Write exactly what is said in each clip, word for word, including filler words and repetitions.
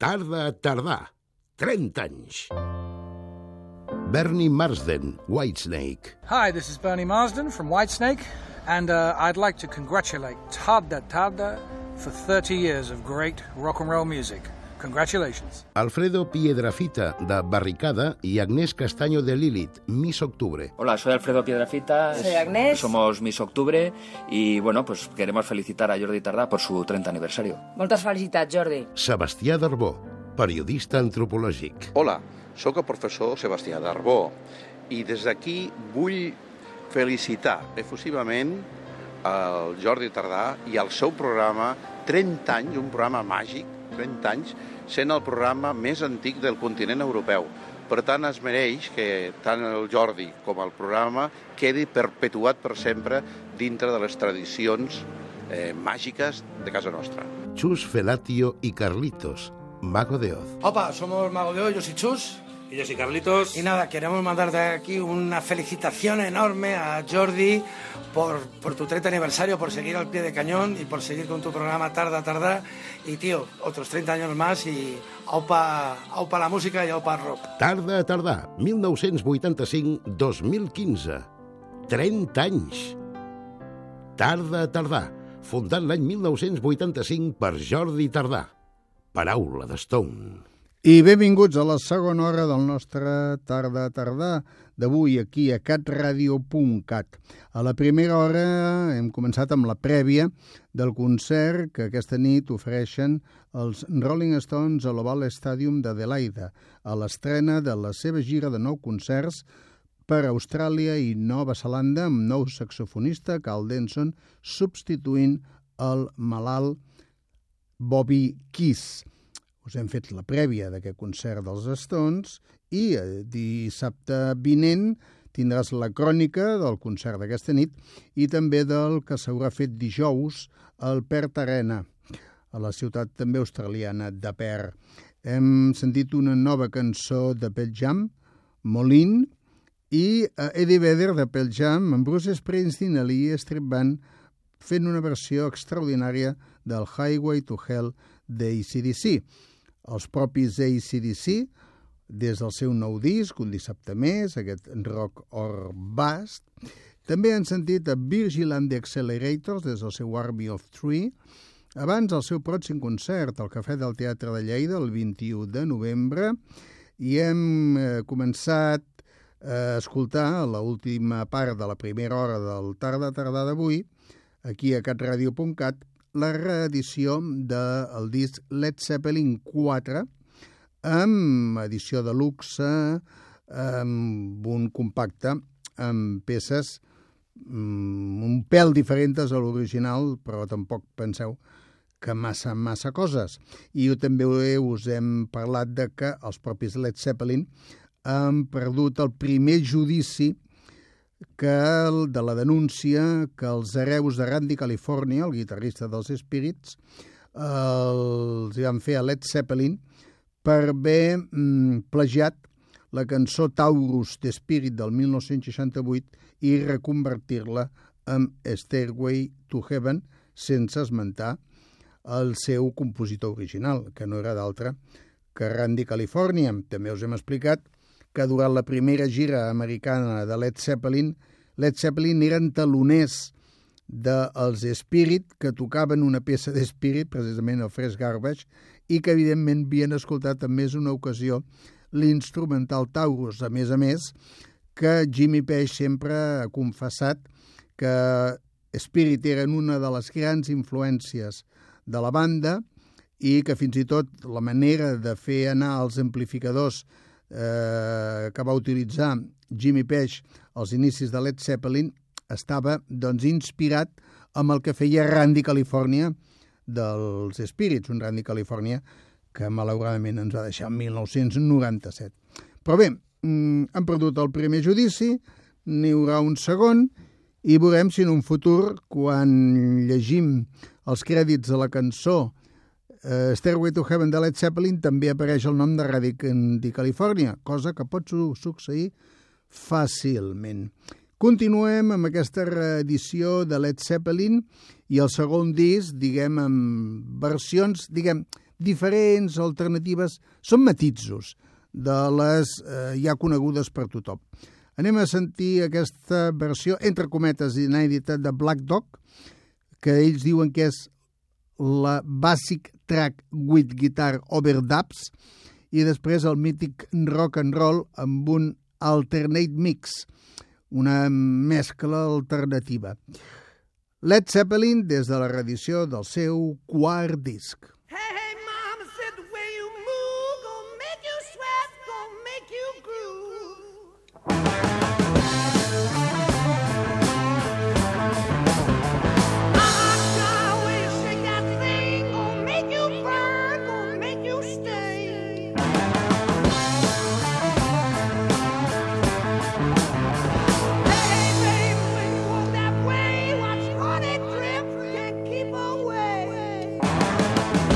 Tarda Tardà, trenta anys. Bernie Marsden, Whitesnake. Hi, this is Bernie Marsden from Whitesnake, and uh, I'd like to congratulate Tarda Tarda for thirty years of great rock and roll music. Congratulations. Alfredo Piedrafita, de Barricada, y Agnès Castaño de Lilith, Miss Octubre. Hola, soy Alfredo Piedrafita. Soy Agnès. Somos Miss Octubre y, bueno, pues queremos felicitar a Jordi Tardà por su trenta aniversario. Moltes felicitats, Jordi. Sebastià Darbó, periodista antropològic. Hola, sóc el professor Sebastià Darbó i des d'aquí vull felicitar efusivament el Jordi Tardà i el seu programa trenta anys, un programa màgic, trenta anys, sent el programa més antic del continent europeu. Per tant, es mereix que tant el Jordi com el programa quedi perpetuat per sempre dintre de les tradicions eh, màgiques de casa nostra. Chus Felatio y Carlitos, Mago de Oz. Opa, somos Mago de Oz, yo soy Chus. Y yo soy Carlitos. Y nada, queremos mandar de aquí una felicitación enorme a Jordi por, por tu treinta aniversario, por seguir al pie de cañón y por seguir con tu programa Tarda Tarda. Y tío, otros treinta años más y aupa, aupa la música y aupa el rock. Tarda Tardà, mil nou-cents vuitanta-cinc a dos mil quinze. trenta anys. Tarda Tardà, fundat l'any mil nou-cents vuitanta-cinc per Jordi Tardà. Paraula de Stone. I benvinguts a la segona hora del nostre Tarda Tardà d'avui aquí a cat radio punt cat. A la primera hora hem començat amb la prèvia del concert que aquesta nit ofereixen els Rolling Stones a l'Oval Stadium d'Adelaida, a l'estrena de la seva gira de nou concerts per Austràlia i Nova Zelanda amb nou saxofonista, Carl Denson, substituint el malalt Bobby Keys. Us hem fet la prèvia d'aquest concert dels Stones i dissabte vinent tindràs la crònica del concert d'aquesta nit i també del que s'haurà fet dijous al Perth Arena, a la ciutat també australiana de Perth. Hem sentit una nova cançó de Pearl Jam, Moline, i Eddie Vedder de Pearl Jam amb Bruce Springsteen i l'E Street Band fent una versió extraordinària del Highway to Hell d'A C D C. Els propis A C D C, des del seu nou disc, un dissabte més, aquest rock or bust. També han sentit a Virgil and the Accelerators des del seu Army of Three. Abans el seu pròxim concert al Cafè del Teatre de Lleida el vint-i-u de novembre i hem eh, començat a escoltar l'última part de la primera hora del Tarda Tardà d'avui aquí a cat radio punt cat la reedició del disc Led Zeppelin quatre amb edició de luxe, amb un compacte, amb peces un pèl diferents a l'original, però tampoc penseu que massa, massa coses. I també us hem parlat de que els propis Led Zeppelin han perdut el primer judici que el de la denúncia que els hereus de Randy California, el guitarrista dels Spirits, els van fer a Led Zeppelin per haver mm, plagiat la cançó Taurus de Spirit del mil nou-cents seixanta-vuit i reconvertir-la en Stairway to Heaven sense esmentar el seu compositor original, que no era d'altre que Randy California. També us hem explicat que durant la primera gira americana de Led Zeppelin, Led Zeppelin eren taloners dels Spirit, que tocaven una peça de Spirit, precisament el Fresh Garbage, i que evidentment havien escoltat en més una ocasió l'instrumental Taurus. A més a més, que Jimmy Page sempre ha confessat que Spirit eren una de les grans influències de la banda i que fins i tot la manera de fer anar els amplificadors Eh, que va utilitzar Jimmy Page als inicis de Led Zeppelin estava doncs inspirat amb el que feia Randy California dels Spirits, un Randy California que malauradament ens va deixar en mil nou-cents noranta-set. Però bé, mm, han perdut el primer judici, n'hi haurà un segon i veurem si en un futur, quan llegim els crèdits de la cançó Uh, Stairway to Heaven de Led Zeppelin també apareix el nom de Randy California, cosa que pot su succeir fàcilment. Continuem amb aquesta reedició de Led Zeppelin i el segon disc, diguem, amb versions, diguem, diferents, alternatives, són matisos de les eh, ja conegudes per tothom. Anem a sentir aquesta versió, entre cometes, inèdita de Black Dog, que ells diuen que és la Basic Track with Guitar Overdubs, i després el mític Rock and Roll amb un Alternate Mix, una mescla alternativa. Led Zeppelin des de la reedició del seu quart disc. Hey, hey, mama said the way you move gonna make you sweat, gonna make you groove. Away.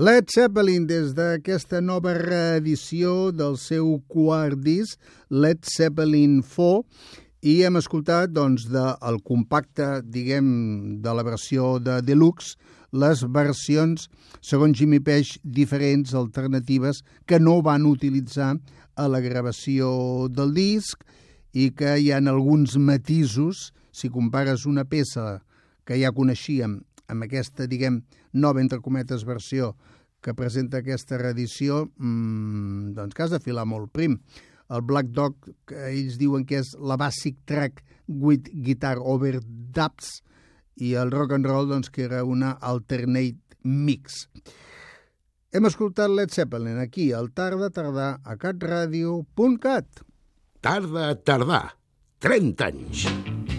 Led Zeppelin, des d'aquesta nova reedició del seu quart disc, Led Zeppelin quatre, i hem escoltat doncs, del compacte, diguem, de la versió de Deluxe, les versions, segons Jimmy Page, diferents, alternatives, que no van utilitzar a la gravació del disc i que hi ha alguns matisos. Si compares una peça que ja coneixíem amb aquesta, diguem, nova, entre cometes, versió que presenta aquesta reedició, mmm, doncs que has de filar molt prim. El Black Dog, que ells diuen que és la basic track with guitar overdubs, i el Rock and Roll, doncs, que era una alternate mix. Hem escoltat Led Zeppelin aquí, al Tarda Tardà, a catradio punt cat. Tarda Tardà, trenta anys.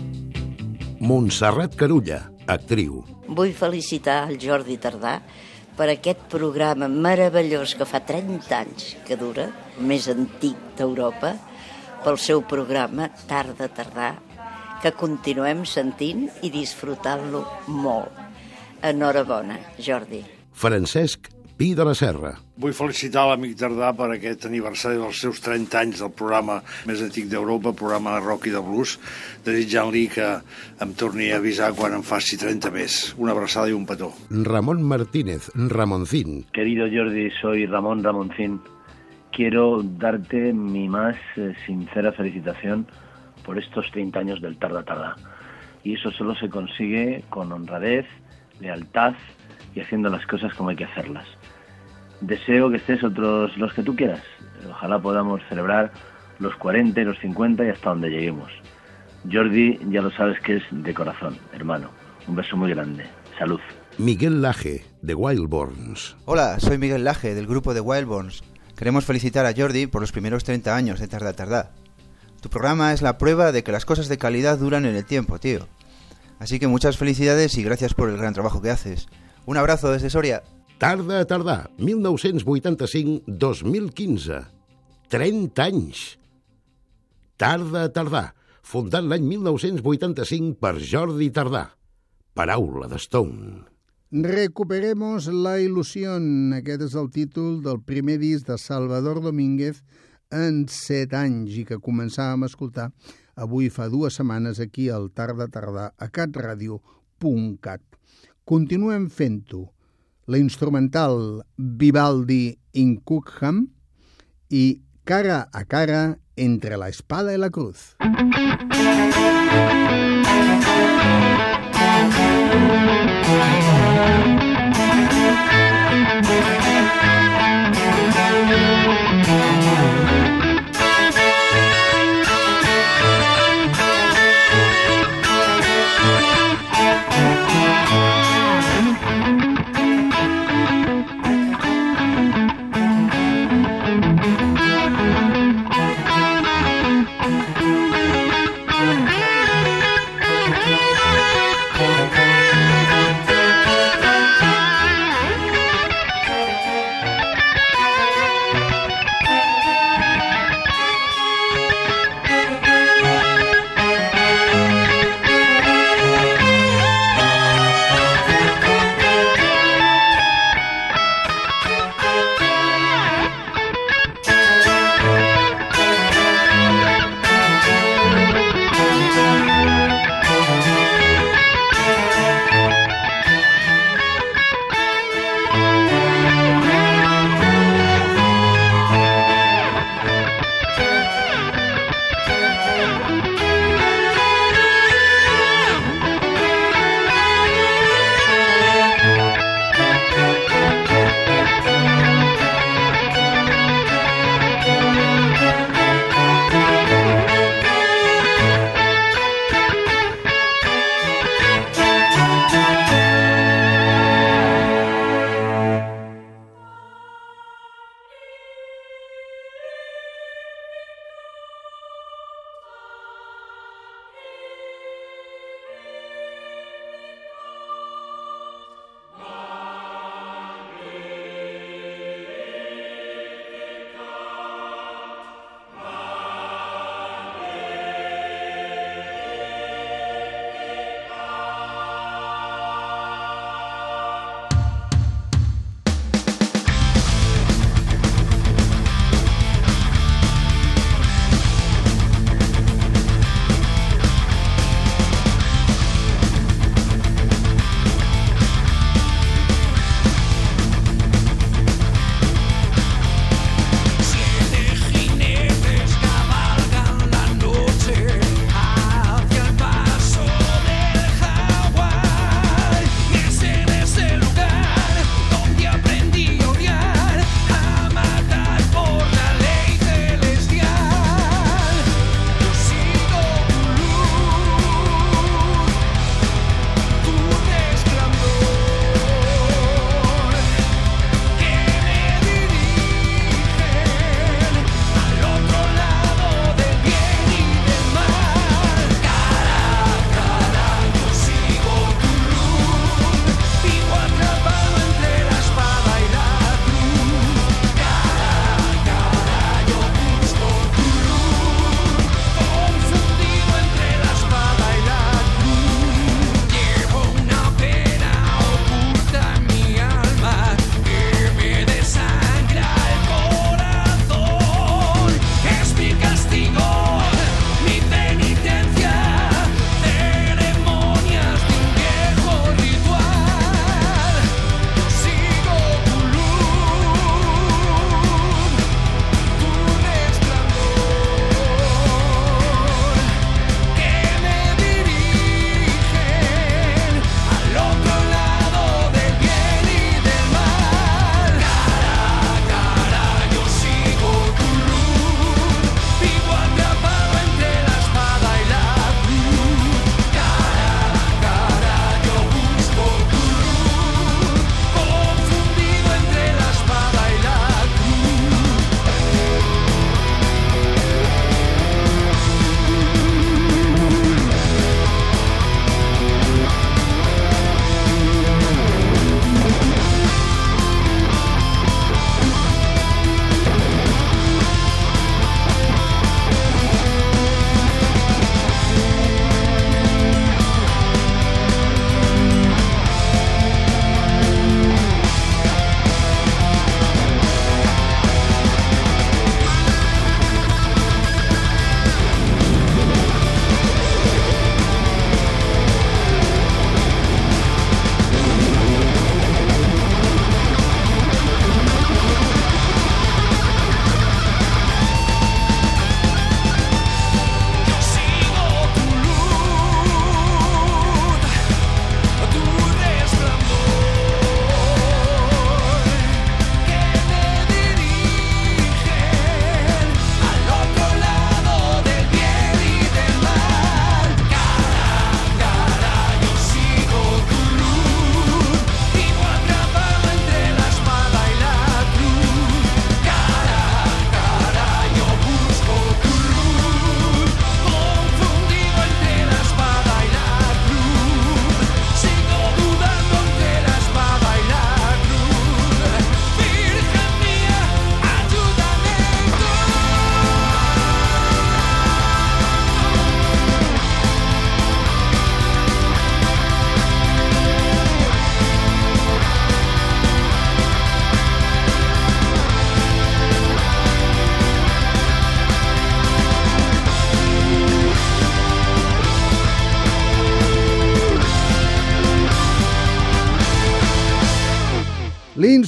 Montserrat Carulla, actriu. Vull felicitar el Jordi Tardà per aquest programa meravellós que fa trenta anys que dura, el més antic d'Europa, pel seu programa Tarda Tardà, que continuem sentint i disfrutant-lo molt. Enhorabona, Jordi. Francesc Pi de la Serra. Vull felicitar l'amic Tardà per aquest aniversari dels seus trenta anys del programa més antic d'Europa, programa de rock i de blues, desitjant-li que em torni a avisar quan em faci trenta més. Una abraçada i un petó. Ramón Martínez, Ramoncín. Querido Jordi, soy Ramón Ramoncín. Quiero darte mi más eh, sincera felicitación por estos treinta años del Tarda Tardà. Y eso solo se consigue con honradez, lealtad y haciendo las cosas como hay que hacerlas. Deseo que estés otros los que tú quieras. Ojalá podamos celebrar los cuarenta y los cincuenta y hasta donde lleguemos. Jordi, ya lo sabes que es de corazón, hermano. Un beso muy grande. Salud. Miguel Laje, de Wildborns. Hola, soy Miguel Laje, del grupo de Wildborns. Queremos felicitar a Jordi por los primeros treinta años de Tarda Tardà. Tu programa es la prueba de que las cosas de calidad duran en el tiempo, tío. Así que muchas felicidades y gracias por el gran trabajo que haces. Un abrazo desde Soria. Tarda Tardà, mil nou-cents vuitanta-cinc a dos mil quinze. trenta anys. Tarda Tardà, fundat l'any mil nou-cents vuitanta-cinc per Jordi Tardà. Paraula de Stone. Recuperemos la ilusión. Aquest és el títol del primer disc de Salvador Domínguez en set anys i que començàvem a escoltar avui fa dues setmanes aquí al Tarda Tardà a catradio punt cat. Continuem fent-ho. La instrumental Vivaldi in Cookham i Cara a cara entre la espada y la cruz.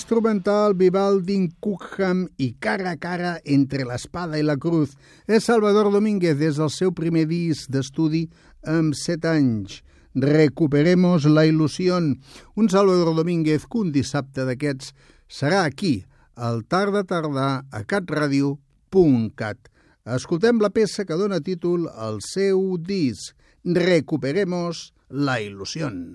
instrumental Vivaldi, Cookham i Cara a cara entre l'espada i la cruz. És Salvador Domínguez des del seu primer disc d'estudi amb set anys. Recuperemos la ilusión. Un Salvador Domínguez que un dissabte d'aquests serà aquí, al Tarda Tardà, a catradio punt cat. Escoltem la peça que dona títol al seu disc, Recuperemos la ilusión.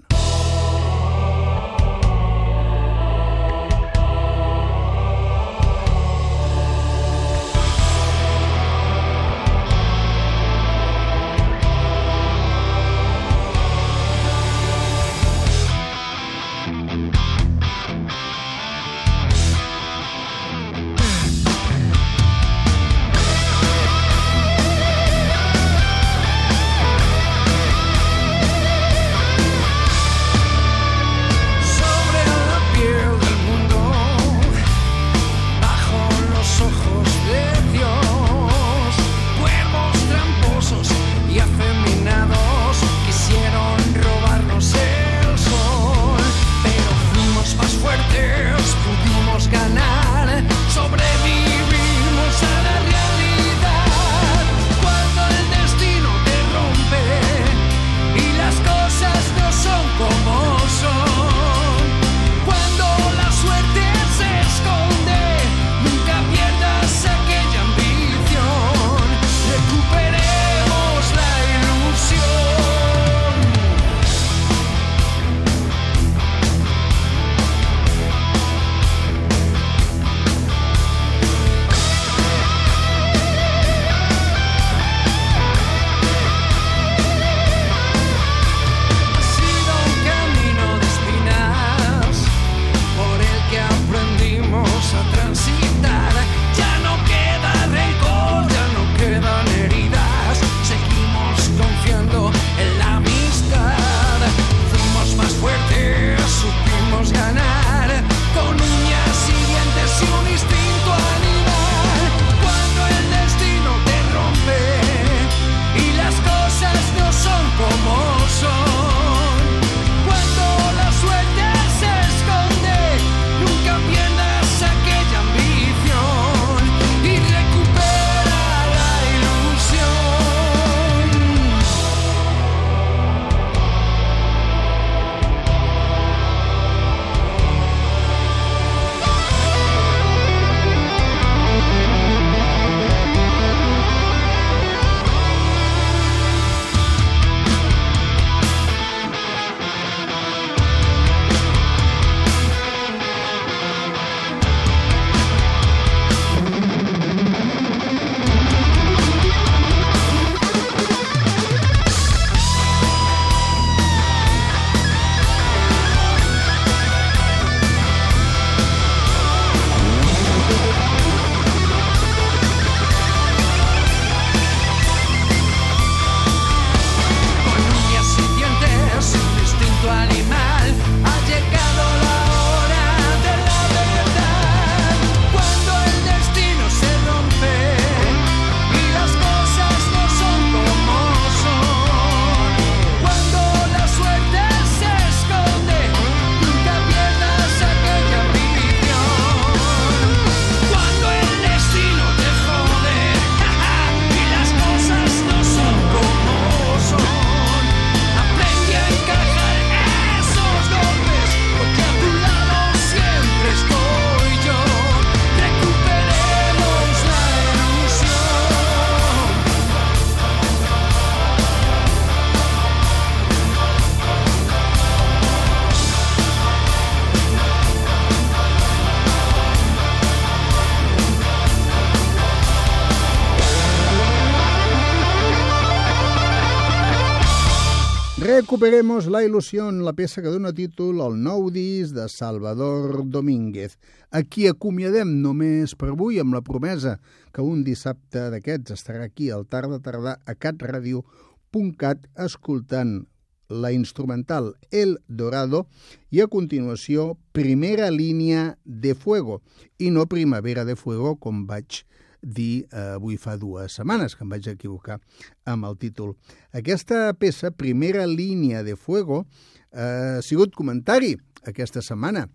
Recuperemos la il·lusión, la peça que dona títol al nou disc de Salvador Domínguez. Aquí acomiadem només per avui amb la promesa que un dissabte d'aquests estarà aquí al Tarda Tardà a catradio punt cat escoltant la instrumental El Dorado i a continuació Primera línia de fuego i no Primavera de fuego com vaig dir eh, avui fa dues setmanes, que em vaig equivocar amb el títol. Aquesta peça, Primera línia de fuego, eh, ha sigut comentari aquesta setmana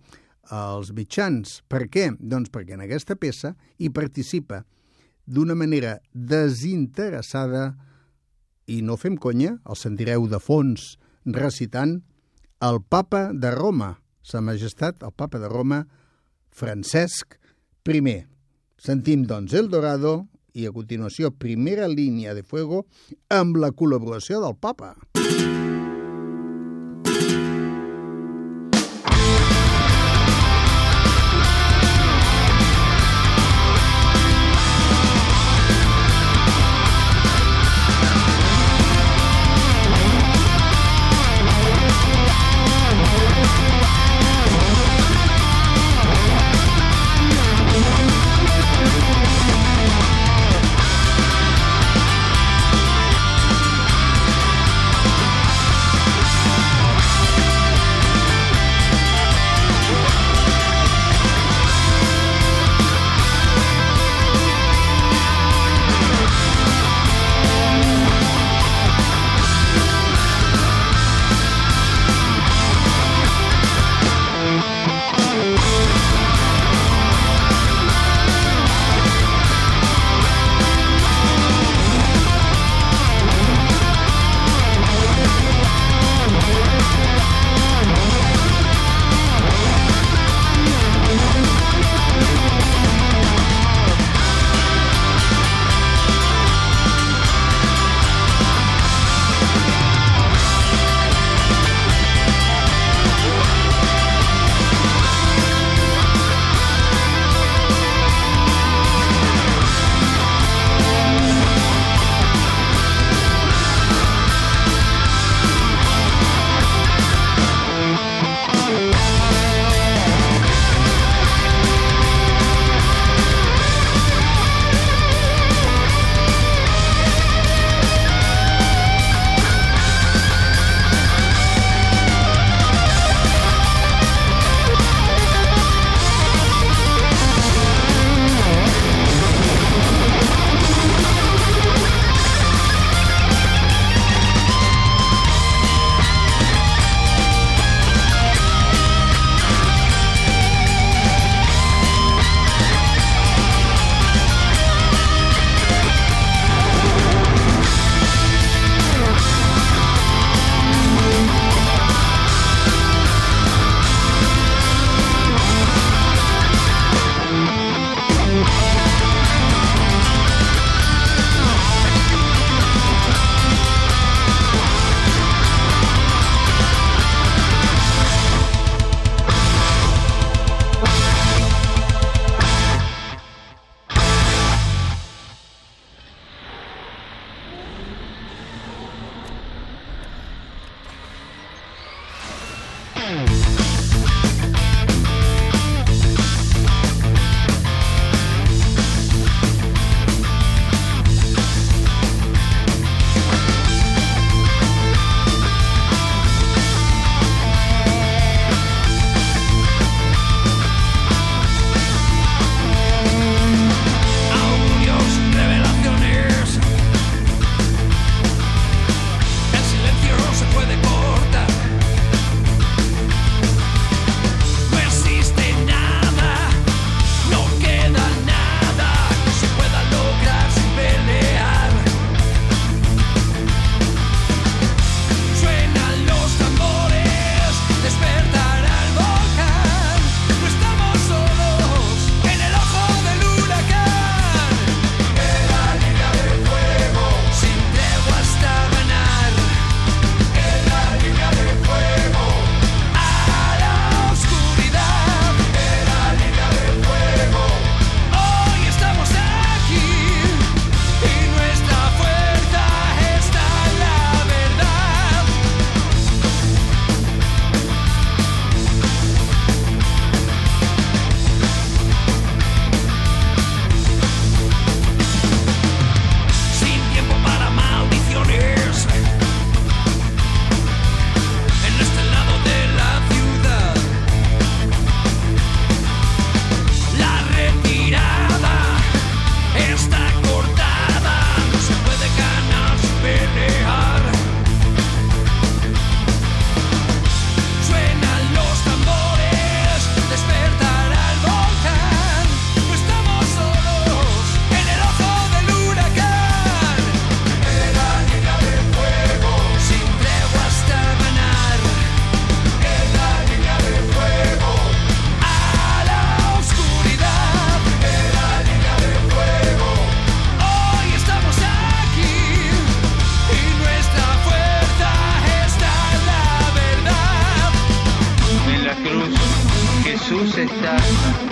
als mitjans. Per què? Doncs perquè en aquesta peça hi participa d'una manera desinteressada, i no fem conya, el sentireu de fons recitant, el papa de Roma, Sa Majestat, el papa de Roma, Francesc primer. Sentim, doncs, El Dorado i, a continuació, Primera línia de fuego amb la col·laboració del papa.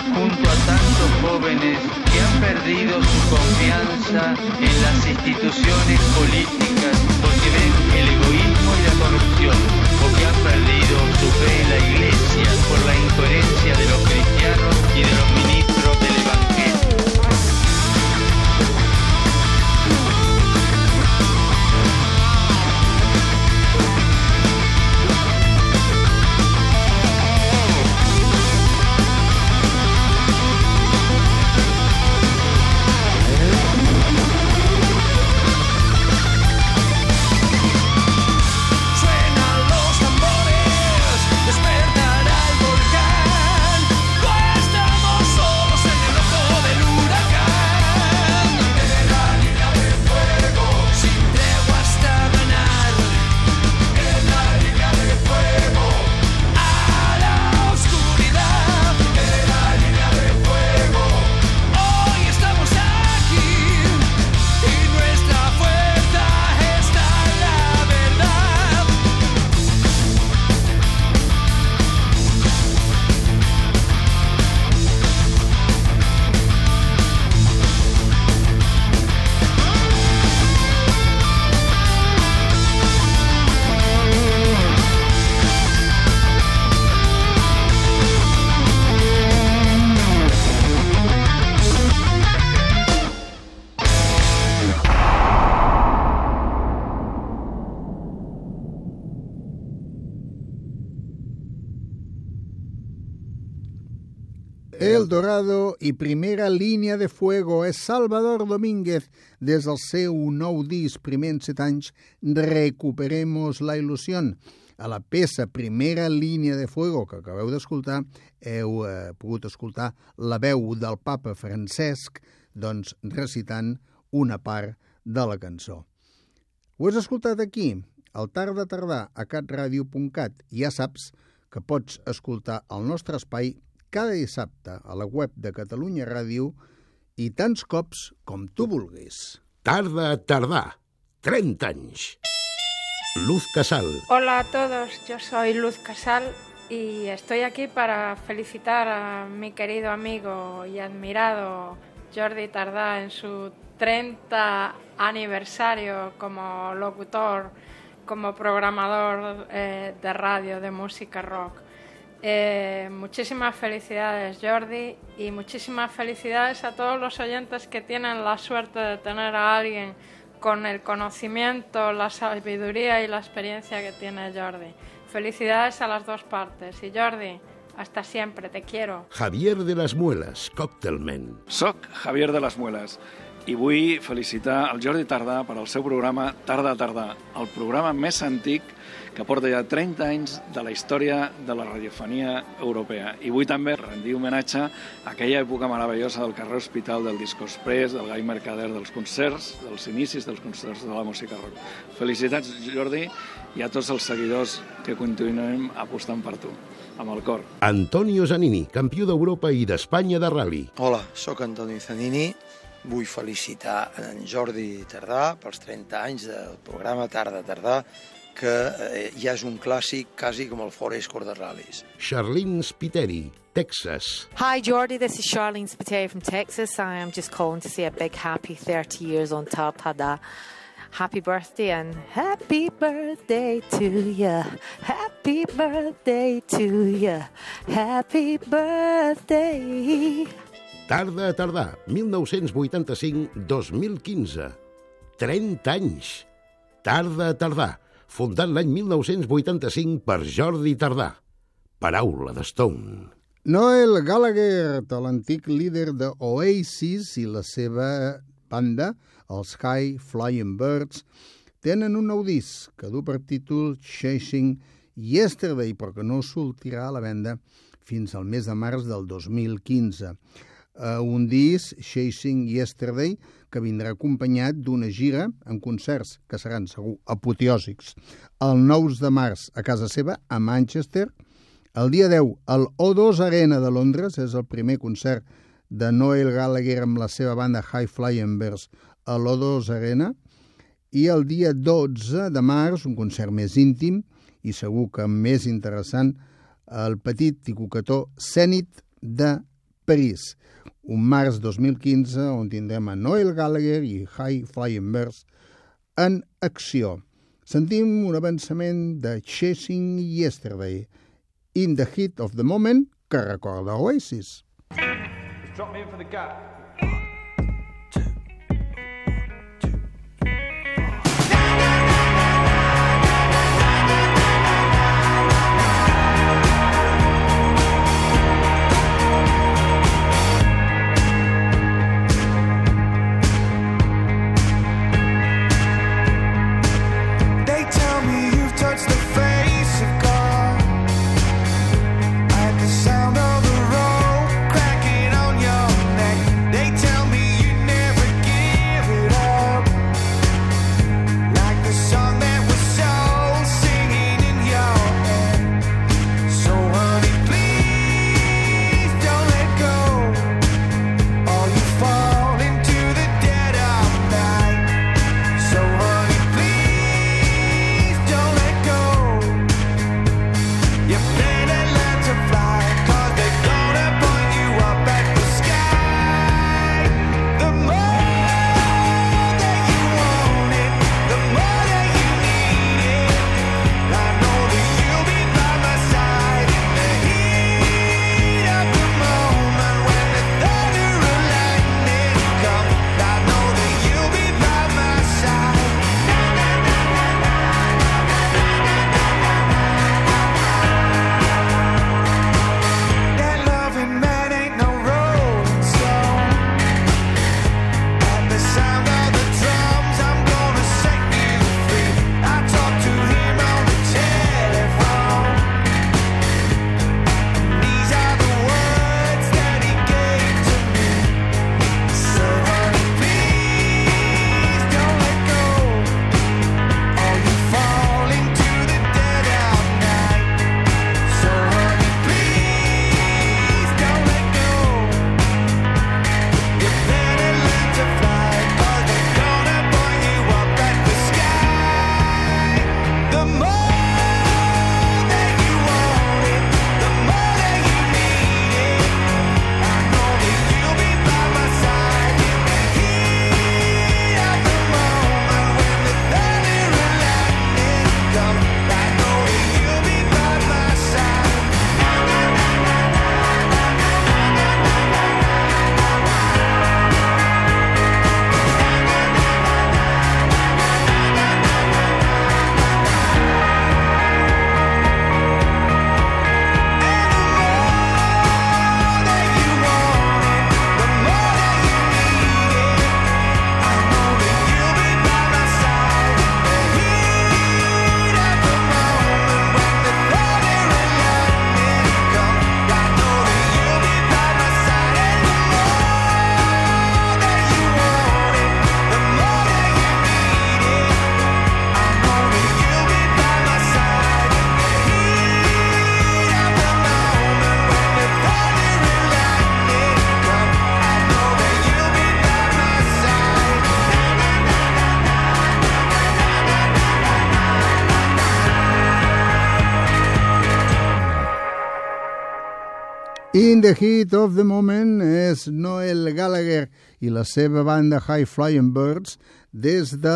junto a tantos jóvenes que han perdido su confianza en las instituciones políticas porque ven el egoísmo y la corrupción, o que han perdido su fe en la Iglesia por la incoherencia de los cristianos y de los ministros del Evangelio. El Dorado i Primera Línia de Fuego és Salvador Domínguez des del seu nou disc Primer en set anys, Recuperemos la il·lusión. A la peça Primera Línia de Fuego que acabeu d'escoltar heu eh, pogut escoltar la veu del papa Francesc doncs recitant una part de la cançó. Ho has escoltat aquí, al Tarda Tardà, a catradio punt cat. Ja saps que pots escoltar el nostre espai cada dissabte a la web de Catalunya Ràdio i tants cops com tu vulguis. Tarda Tardà, treinta anys. Luz Casal. Hola a todos, yo soy Luz Casal y estoy aquí para felicitar a mi querido amigo y admirado Jordi Tardà en su treinta aniversario como locutor, como programador eh, de radio de música rock. Eh, muchísimas felicidades, Jordi, y muchísimas felicidades a todos los oyentes que tienen la suerte de tener a alguien con el conocimiento, la sabiduría y la experiencia que tiene Jordi. Felicidades a las dos partes. Y Jordi, hasta siempre, te quiero. Javier de las Muelas, Cocktailman. Soc Javier de las Muelas i vull felicitar el Jordi Tardà per al seu programa Tarda Tardà, el programa més antic que porta ja trenta anys de la història de la radiofonia europea. I vull també rendir homenatge a aquella època meravellosa del carrer Hospital, del Disco Express, del Gai Mercader, dels concerts, dels inicis dels concerts de la música rock. Felicitats, Jordi, i a tots els seguidors que continuem apostant per tu, amb el cor. Antonio Zanini, campió d'Europa i d'Espanya de rally. Hola, sóc Antonio Zanini. Vull felicitar en Jordi Tardà pels trenta anys del programa Tarda Tardà, que eh, ja és un clàssic quasi com el Ford Escort de ral·lis. Charlene Spiteri, Texas. Hi Jordi, this is Charlene Spiteri from Texas. I am just calling to say a big happy thirty years on Tarda Tardà. Happy birthday and happy birthday to ya. Happy birthday to ya. Happy birthday. Tarda Tardà, mil nou-cents vuitanta-cinc a dos mil quinze. trenta anys. Tarda Tardà, fundat l'any mil nou-cents vuitanta-cinc per Jordi Tardà. Paraula de Stone. Noel Gallagher, l'antic líder de Oasis i la seva banda, els High Flying Birds, tenen un nou disc que du per títol Chasing Yesterday, però que no sortirà a la venda fins al mes de març del dos mil quinze. Uh, un disc, Chasing Yesterday, que vindrà acompanyat d'una gira amb concerts que seran segur apoteòsics. El nou de març a casa seva, a Manchester. El dia deu, al O dos Arena de Londres, és el primer concert de Noel Gallagher amb la seva banda High Flying Birds a l'O dos Arena. I el dia dotze de març, un concert més íntim i segur que més interessant, el petit i coquetó Zenit de París, un març dos mil quinze on tindrem a Noel Gallagher i High Flying Birds en acció. Sentim un avançament de Chasing Yesterday, In the Heat of the Moment, que recorda Oasis. Drop me in for the gap. In the Heat of the Moment és Noel Gallagher i la seva banda High Flying Birds des de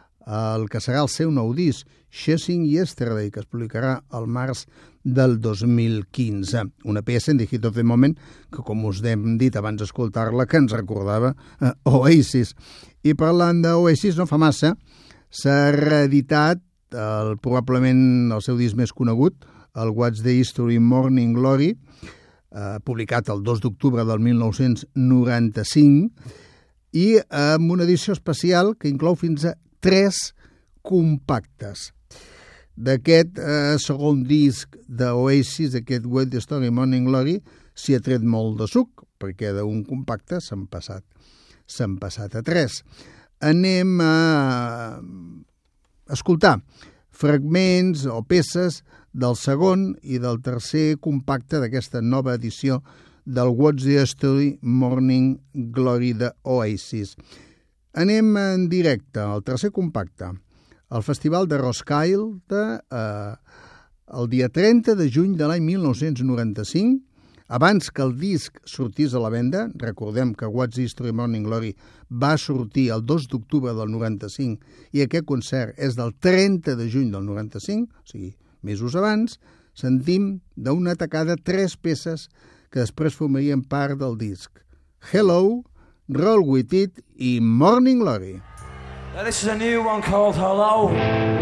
el que serà el seu nou disc, Chasing Yesterday, que es publicarà al març del dos mil quinze. Una peça, In the Heat of the Moment, que com us hem dit abans d'escoltar-la, que ens recordava eh, Oasis. I parlant d'Oasis, no fa massa, s'ha reeditat el, probablement el seu disc més conegut, el What's the History Morning Glory, eh, publicat el dos d'octubre del mil nou-cents noranta-cinc, i amb una edició especial que inclou fins a tres compactes. D'aquest eh, segon disc d'Oasis, aquest What's the History Morning Glory, s'hi ha tret molt de suc, perquè d'un compacte s'han passat, s'han passat a tres. Anem a escoltar fragments o peces del segon i del tercer compacte d'aquesta nova edició del What's the History Morning Glory d'Oasis. Anem en directe al tercer compacte, al Festival de Roskilde, eh, el dia trenta de juny de l'any mil nou-cents noranta-cinc, Abans que el disc sortís a la venda, recordem que What's History Morning Glory va sortir el dos d'octubre del noranta-cinc i aquest concert és del trenta de juny del noranta-cinc, o sigui, mesos abans, sentim d'una tacada tres peces que després formarien part del disc. Hello, Roll With It i Morning Glory. Now this is a new one called Hello.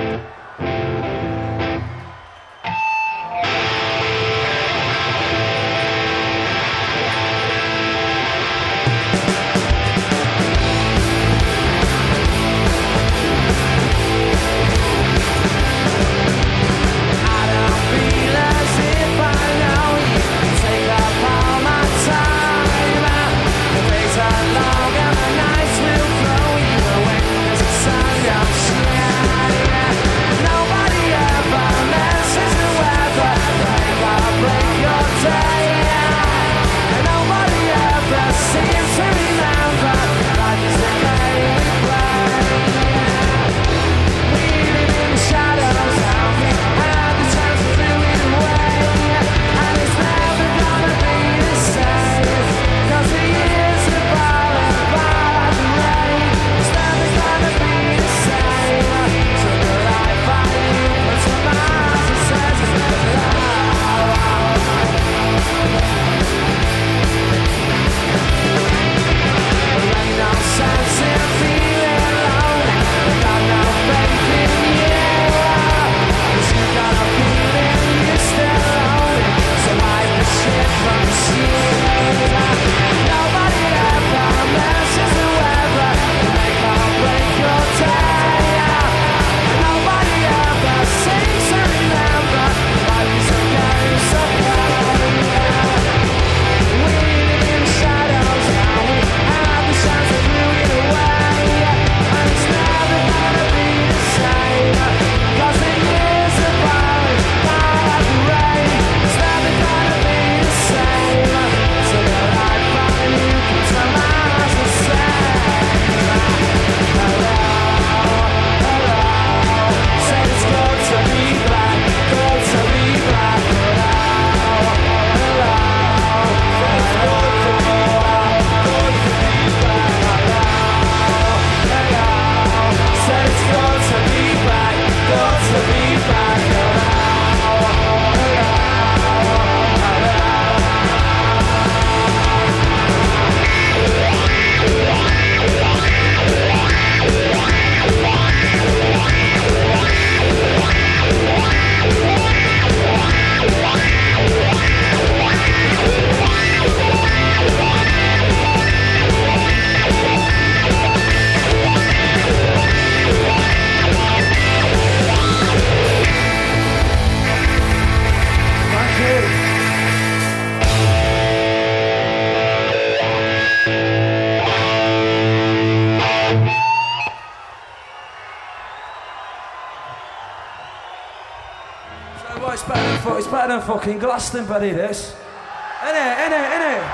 It's better than fucking Glastonbury, this. Innit, innit, innit?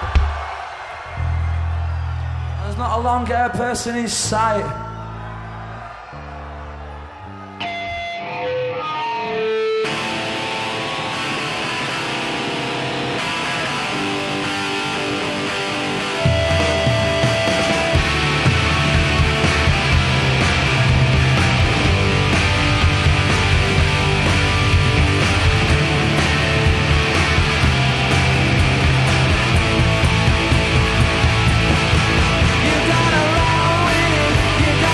There's not a long-haired person in sight. You gotta roll with it. You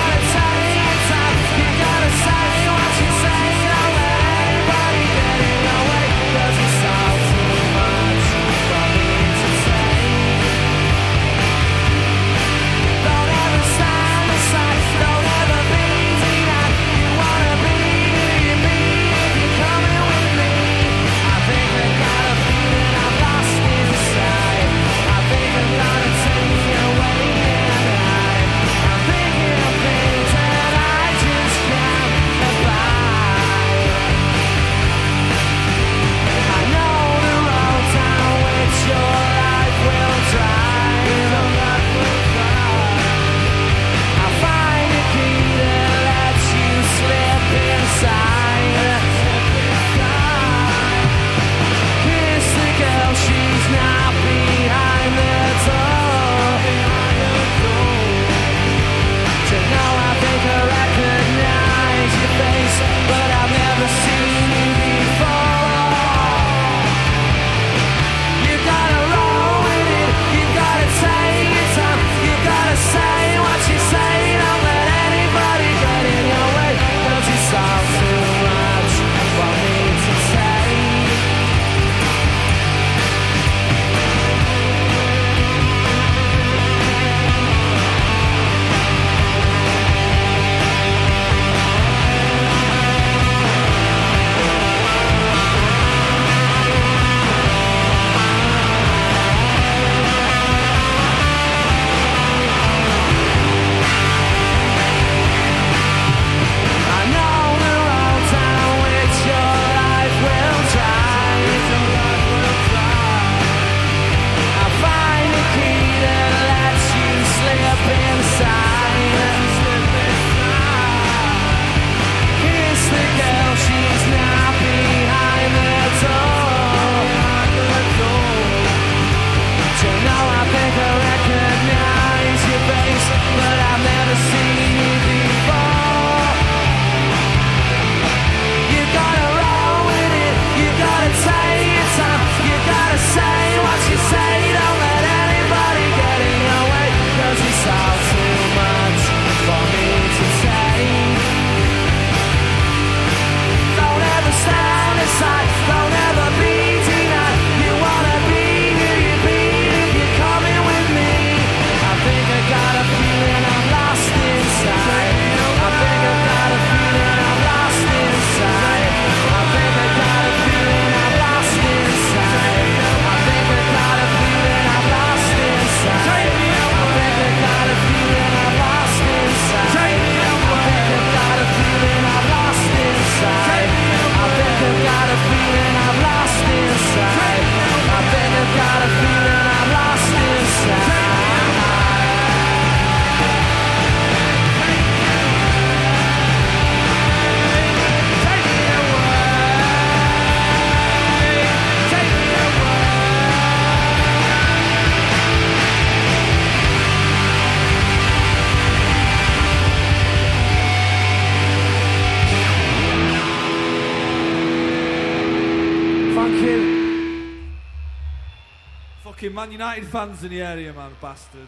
fucking Man United fans in the area, man, bastards.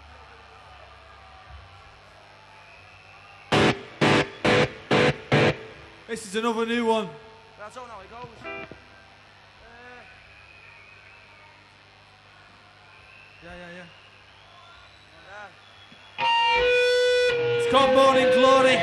This is another new one. That's all how it goes. Yeah, yeah, yeah. It's called Morning Glory.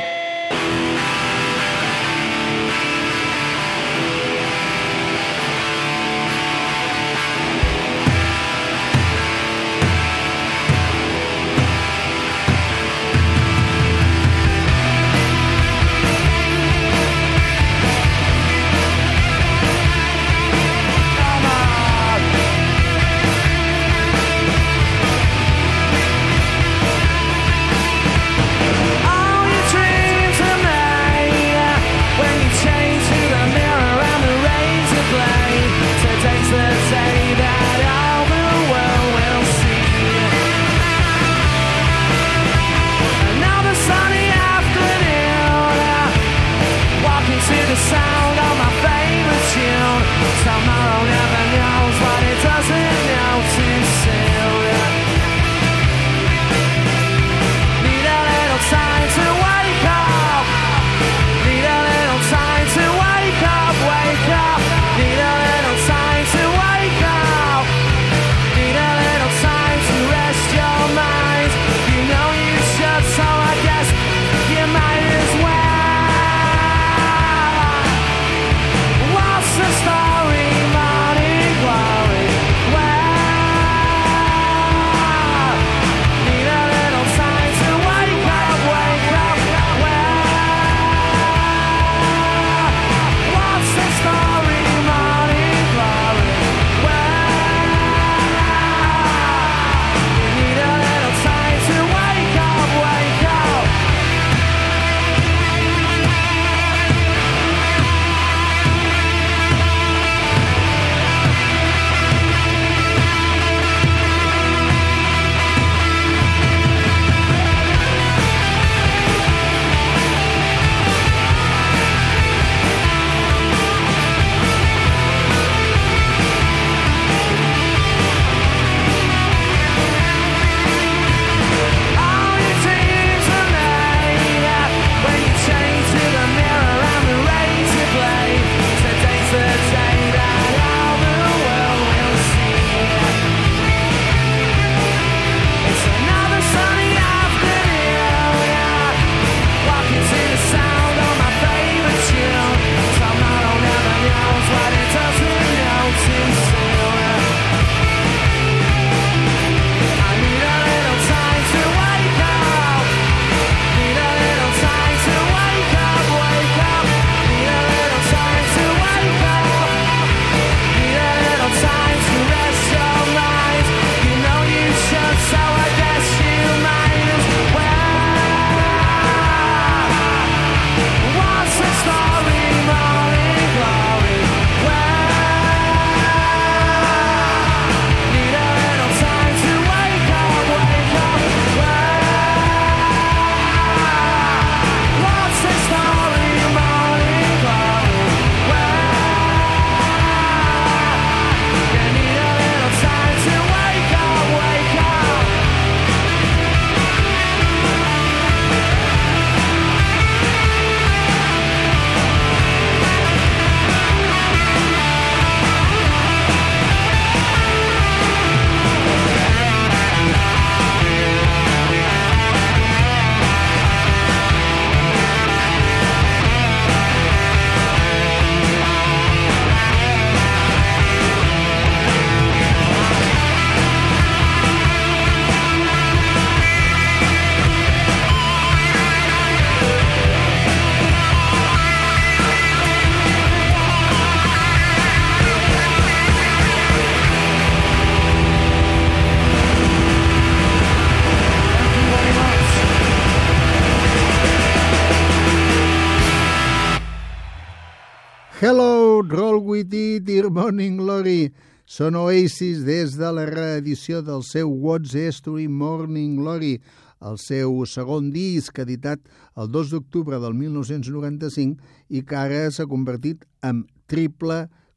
Hello, Roll With It, Dear Morning Glory. Són Oasis des de la reedició del seu What's History Morning Glory, el seu segon disc editat el dos d'octubre del mil nou-cents noranta-cinc i que ara s'ha convertit en triple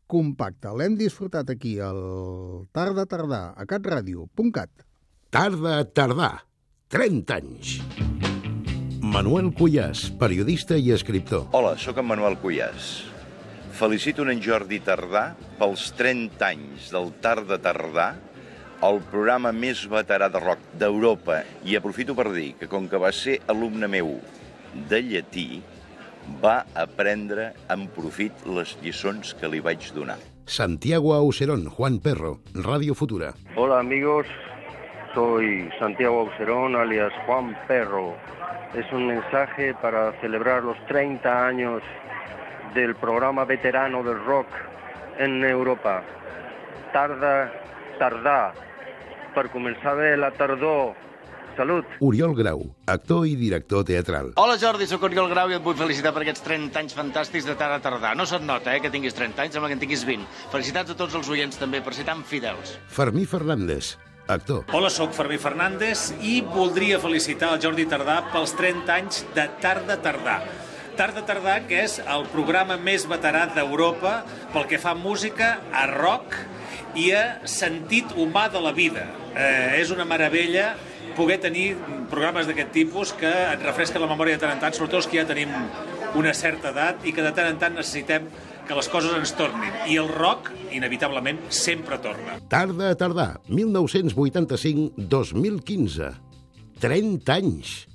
compacte. L'hem disfrutat aquí, al Tarda Tardà, a catradio punt cat. Tarda Tardà, trenta anys. Manuel Cuyàs, periodista i escriptor. Hola, sóc en Manuel Cuyàs. Felicito en Jordi Tardà pels trenta anys del Tarda Tardà, el programa més veterà de rock d'Europa, i aprofito per dir que com que va ser alumne meu de llatí, va aprendre en profit les lliçons que li vaig donar. Santiago Auserón, Juan Perro, Radio Futura. Hola amigos, soy Santiago Auserón, alias Juan Perro. Es un mensaje para celebrar los treinta años del programa veterano del rock en Europa. Tarda Tardà, per començar bé la tardor. Salut! Oriol Grau, actor i director teatral. Hola Jordi, sóc Oriol Grau i et vull felicitar per aquests trenta anys fantàstics de Tarda Tardà. No se't nota, eh, que tinguis trenta anys, sembla que en tinguis vint. Felicitats a tots els oients també per ser tan fidels. Fermí Fernández, actor. Hola, sóc Fermí Fernández i voldria felicitar el Jordi Tardà pels trenta anys de Tarda Tardà. Tarda Tardà, que és el programa més veterà d'Europa pel que fa a música, a rock i a sentit humà de la vida. Eh, és una meravella poder tenir programes d'aquest tipus que et refresquen la memòria de tant en tant, sobretot els que ja tenim una certa edat i que de tant en tant necessitem que les coses ens tornin. I el rock, inevitablement, sempre torna. Tarda Tardà, mil nou-cents vuitanta-cinc a dos mil quinze. trenta anys.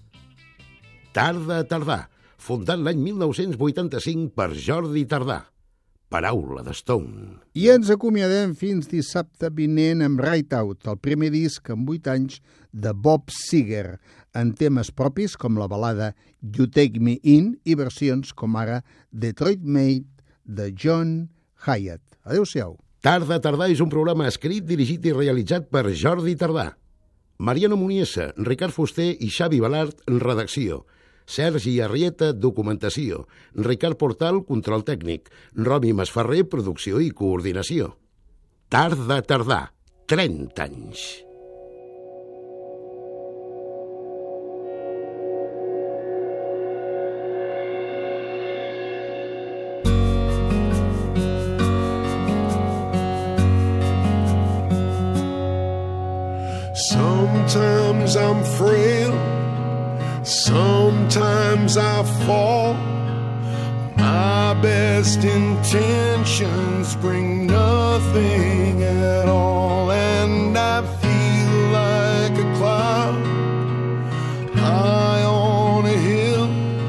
Tarda Tardà, fundat l'any mil nou-cents vuitanta-cinc per Jordi Tardà. Paraula de Stone. I ens acomiadem fins dissabte vinent amb Right Out, el primer disc en vuit anys de Bob Seger, en temes propis com la balada You Take Me In i versions com ara Detroit Made de John Hyatt. Adéu-siau. Tarda Tardà és un programa escrit, dirigit i realitzat per Jordi Tardà. Mariano Muniesa, Ricard Fuster i Xavi Balart, redacció. Sergi Arrieta, documentació. Ricard Portal, control tècnic. Romi Masferrer, producció i coordinació. Tarda Tardà, trenta anys. Sometimes I'm frail, sometimes I fall. My best intentions bring nothing at all, and I feel like a cloud high on a hill,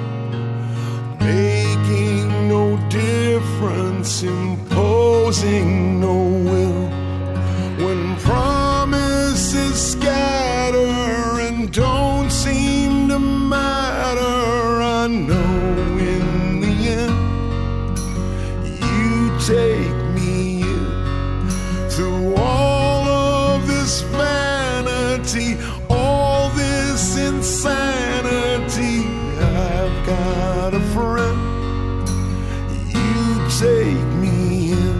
making no difference, imposing no will. When promises scatter and don't seem to matter, I know in the end you take me in. Through all of this vanity, all this insanity, I've got a friend. You take me in.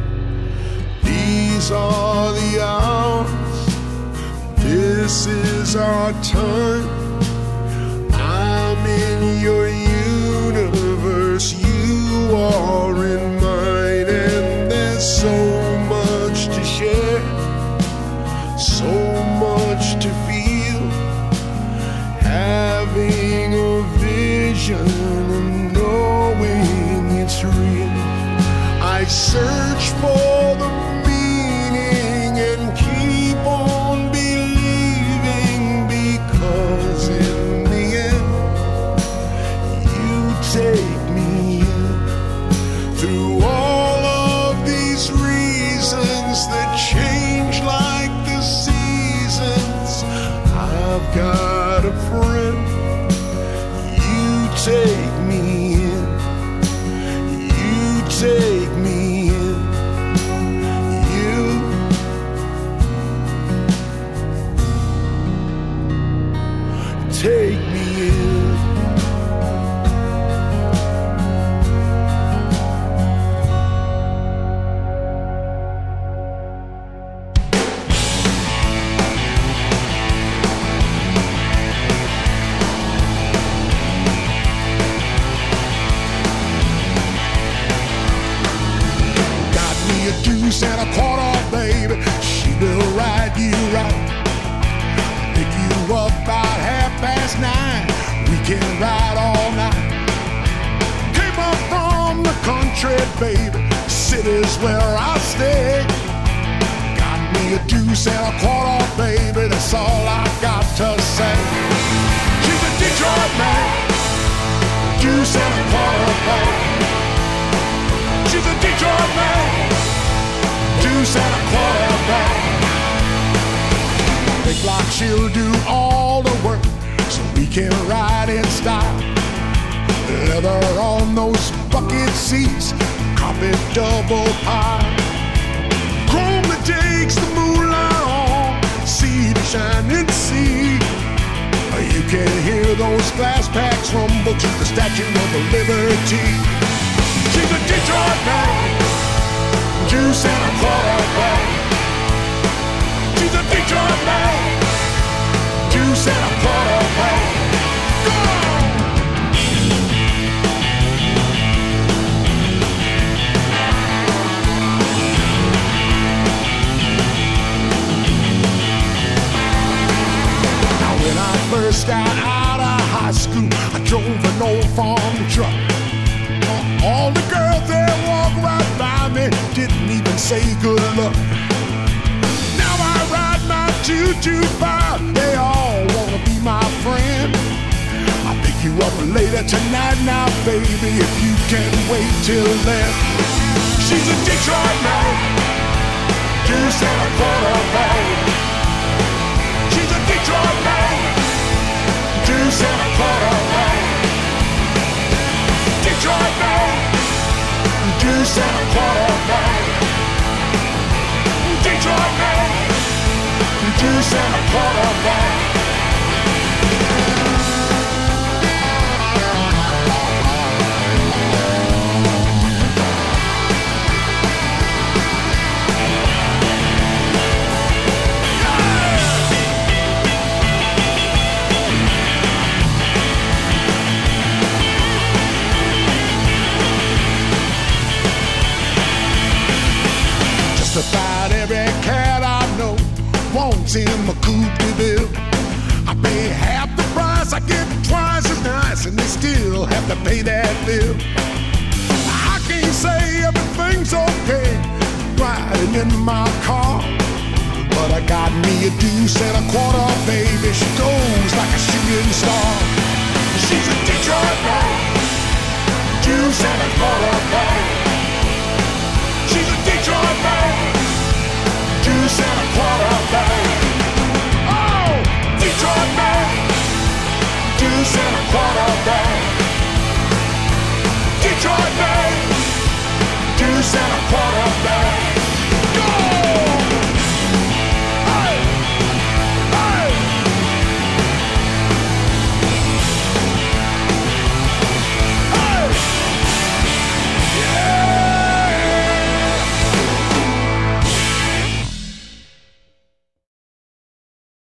These are the hours, this is our time. I'm in your universe, you are in mine, and there's so much to share, so much to feel. Having a vision and knowing it's real. I search for the meaning and keep on believing, because in the end you take me in. Through all of these reasons that change like the seasons, I've got a friend. You take me in. You take me in. deuce and a quarter, baby. She will ride you right. Pick you up about half past nine. We can ride all night. Came up from the country, baby. City's where I stay. Got me a deuce and a quarter, baby. That's all I got to say. She's a Detroit man. Deuce and a quarter, baby. She's a Detroit man. Deuce and a quarter, baby. Think like she'll do all the work so we can ride in style. Leather on those bucket seats, carpet double pie. Chrome that takes the moonlight on, see the shining sea. You can hear those glass packs rumble to the Statue of Liberty. She's a Detroit man, juice and a quarter back. She's a Detroit man, juice and a quarter back. Go on! Now when I first got out of high school, I drove an old farm truck. All the girls that walked right by me didn't even say good luck. Now I ride my two two five, they all wanna be my friend. I'll pick you up later tonight now, baby, if you can wait till then. She's a Detroit man, juice and a quarter bag. She's a Detroit man, juice and a quarter bag. Detroit man, juice and a quarter bag. Detroit man, juice and a quarter bag. About every cat I know wants him a coupe de ville. I pay half the price, I get twice as nice, and they still have to pay that bill. I can't say everything's okay riding in my car, but I got me a deuce and a quarter, baby. She goes like a shooting star. She's a Detroit man,